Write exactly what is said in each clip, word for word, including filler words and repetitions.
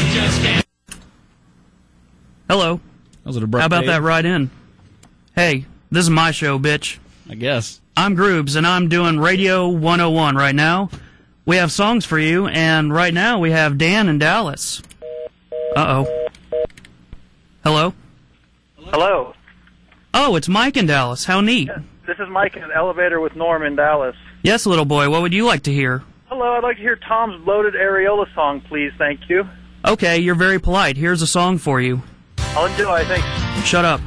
just can't. Hello. Was it a birthday? How about that right in? Hey, this is my show, bitch. I guess. I'm Groobs, and I'm doing Radio one oh one right now. We have songs for you, and right now we have Dan in Dallas. Uh-oh. Hello? Hello. Oh, it's Mike in Dallas. How neat. This is Mike in the elevator with Norm in Dallas. Yes, little boy. What would you like to hear? Hello, I'd like to hear Tom's Bloated Areola song, please. Thank you. Okay, you're very polite. Here's a song for you. I'll enjoy, thanks. Shut up.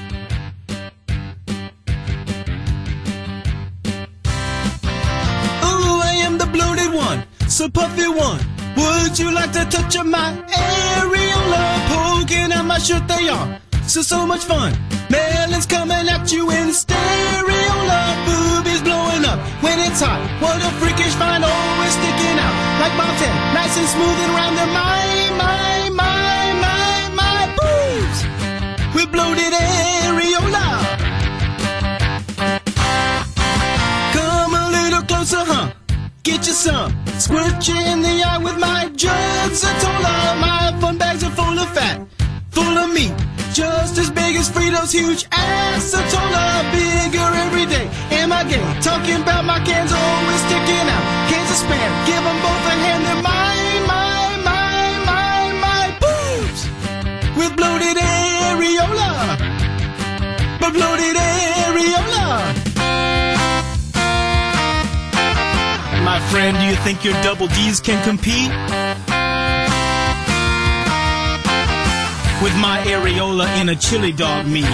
Ooh, I am the bloated one, so puffy one. Would you like to touch on my areola? Poking at my shirt, they are so, so much fun. Melons coming at you in stereola. Boobies blowing up when it's hot. What a freakish find, always sticking out like Bob ten, nice and smooth and round. They're my, my, my, my, my boobs with bloated areola. Come a little closer, huh? Get you some. Squirt you in the eye with my Jugsatola. My fun bags are full of fat, full of meat, just as big as Fritos' huge acetola. Bigger every day. Am I gay? Talking about my cans always sticking out. Cans of spam, give them both a hand. They're my, my, my, my, my boobs with bloated areola. But bloated areola. My friend, do you think your double D's can compete with my areola in a chili dog meat?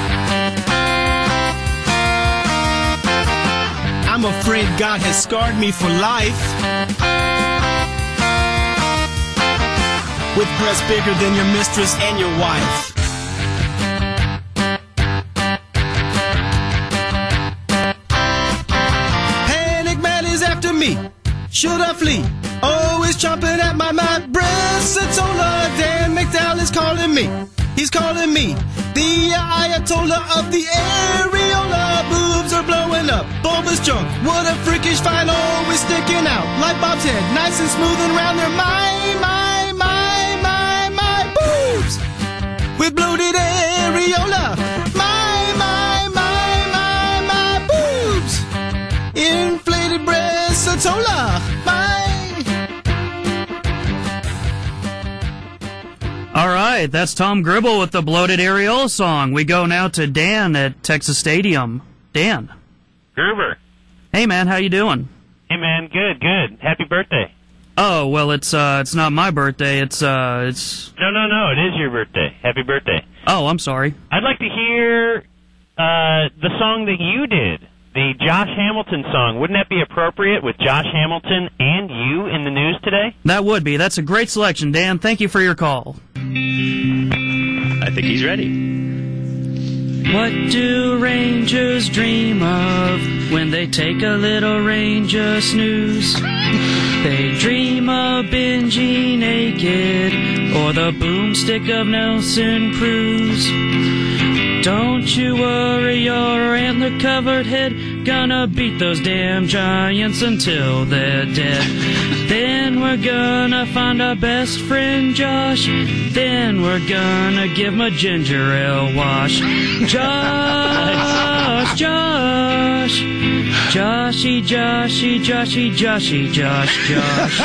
I'm afraid God has scarred me for life with breasts bigger than your mistress and your wife. Panic man is after me. Should I flee? Always chomping at my, my breastatola. Dan McDowell is calling me. He's calling me the Ayatollah of the areola. Boobs are blowing up, bulbous junk. What a freakish find, always sticking out like Bob's head, nice and smooth and round. They're my, my, my, my, my boobs with bloated areola. My, my, my, my, my boobs. Inflated breastatola. My. All right, that's Tom Gribble with the Bloated Areola song. We go now to Dan at Texas Stadium. Dan. Gruber. Hey, man, how you doing? Hey, man, good, good. Happy birthday. Oh, well, it's uh, it's not my birthday. It's uh, it's. No, no, no, it is your birthday. Happy birthday. Oh, I'm sorry. I'd like to hear uh, the song that you did, the Josh Hamilton song. Wouldn't that be appropriate with Josh Hamilton and you in the news today? That would be. That's a great selection, Dan. Thank you for your call. I think he's ready. What do rangers dream of when they take a little ranger snooze? They dream of Benji naked or the boomstick of Nelson Cruz. Don't you worry, your antler-covered head gonna beat those damn giants until they're dead. Then we're gonna find our best friend Josh. Then we're gonna give him a ginger ale wash. Josh, Josh, Joshy, Joshy, Joshy, Joshy, Josh, Josh.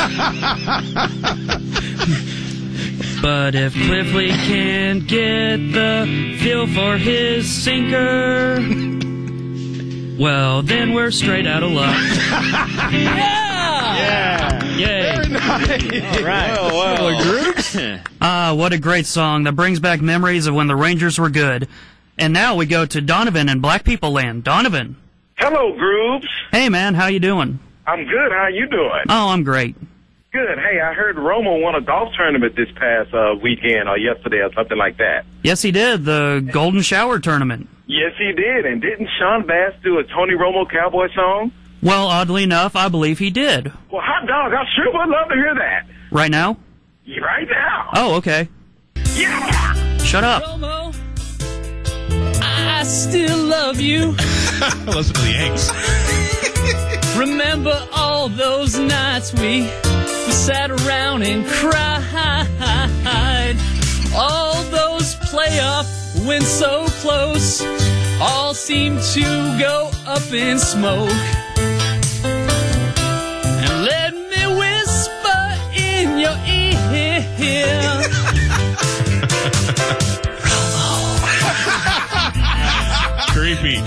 But if Cliffley can't get the feel for his sinker, well, then we're straight out of luck. Yeah! Yeah! Yay! Very nice! All right. Well, well. Groups? Ah, what a great song. That brings back memories of when the Rangers were good. And now we go to Donovan in Black People Land. Donovan. Hello, Grooves. Hey, man, how you doing? I'm good. How you doing? Oh, I'm great. Good. Hey, I heard Romo won a golf tournament this past uh, weekend or yesterday or something like that. Yes, he did. The Golden Shower Tournament. Yes, he did. And didn't Sean Bass do a Tony Romo cowboy song? Well, oddly enough, I believe he did. Well, hot dog, I sure would love to hear that. Right now? Right now. Oh, okay. Yeah. Shut up. Romo, I still love you. Listen to the Yanks. Remember all those nights we, we sat around and cried. All those playoff wins so close, all seem to go up in smoke. And let me whisper in your ear, Creepy.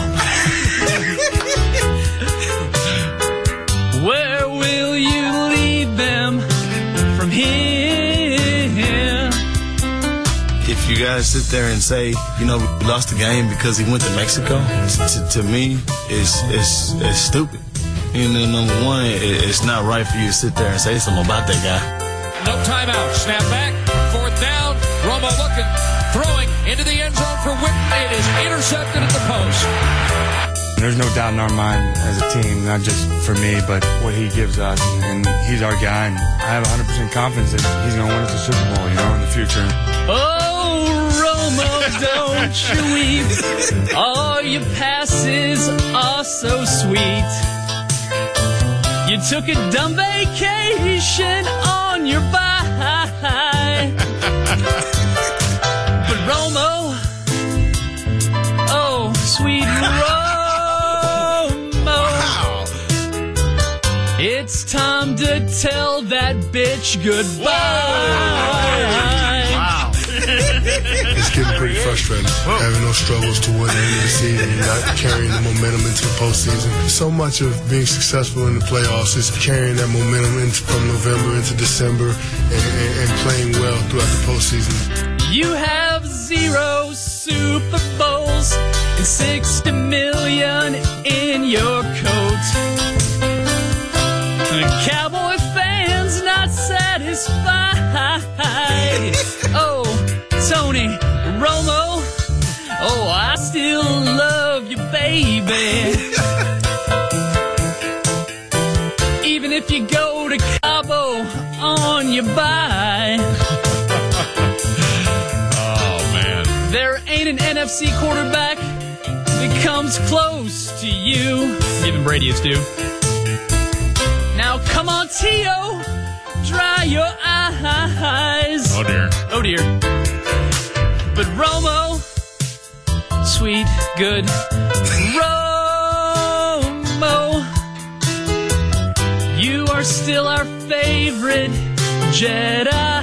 where will you lead them from here? If you guys sit there and say, you know, we lost the game because he went to Mexico, to, to me, it's, it's, it's stupid. You know, number one, it, it's not right for you to sit there and say something about that guy. No timeout. Snap back. Fourth down. Romo looking. Throwing into the end zone for Witten. It is intercepted at the post. There's no doubt in our mind as a team, not just for me, but what he gives us. And he's our guy. And I have one hundred percent confidence that he's going to win us the Super Bowl, you know, in the future. Oh, Romo, don't you weep. All your passes are so sweet. You took a dumb vacation on your bye. But Romo, oh, sweet Romo, it's time to tell that bitch goodbye. It's getting pretty frustrating, having those struggles toward the end of the season and not carrying the momentum into the postseason. So much of being successful in the playoffs is carrying that momentum into, from November into December and, and, and playing well throughout the postseason. You have zero Super Bowls and sixty million in your coat. The Cowboy fans not satisfied. Oh, Tony Romo, oh, I still love you, baby. Even if you go to Cabo on your bye. Oh, man. There ain't an N F C quarterback that comes close to you. Even Brady is too. Now come on, Tio, dry your eyes. Oh, dear. Oh, dear. But Romo, sweet, good Romo, you are still our favorite Jedi.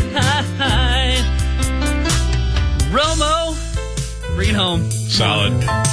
Romo, bring it home. Solid.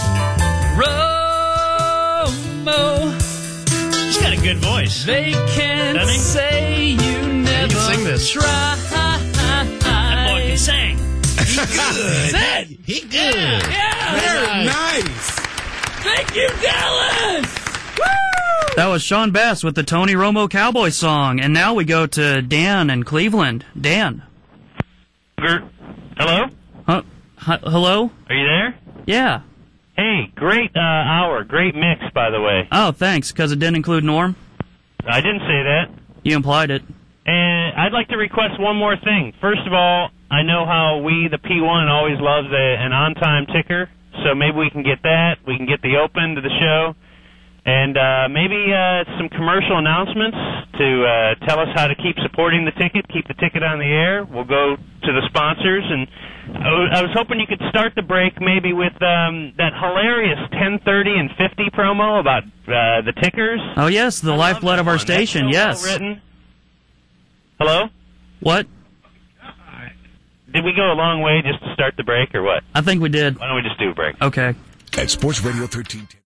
Romo, He's got a good voice. they can Doesn't he? say you never sing this. try. That boy can sing. Sid! He good. Yeah! Very nice. Thank you, Dallas! Woo! That was Sean Bass with the Tony Romo Cowboy song. And now we go to Dan in Cleveland. Dan. Hello? Huh? H- hello? Are you there? Yeah. Hey, great uh, hour. Great mix, by the way. Oh, thanks, because it didn't include Norm? I didn't say that. You implied it. And I'd like to request one more thing. First of all, I know how we, the P one, always loves a, an on-time ticker, so maybe we can get that. We can get the open to the show. And uh, maybe uh, some commercial announcements to uh, tell us how to keep supporting the ticket, keep the ticket on the air. We'll go to the sponsors. And I was hoping you could start the break maybe with um, that hilarious ten thirty and fifty promo about uh, the tickers. Oh, yes, the I lifeblood of our love that one. station, That's so yes. well written. Hello? What? Did we go a long way just to start the break or what? I think we did. Why don't we just do a break? Okay. At Sports Radio thirteen ten.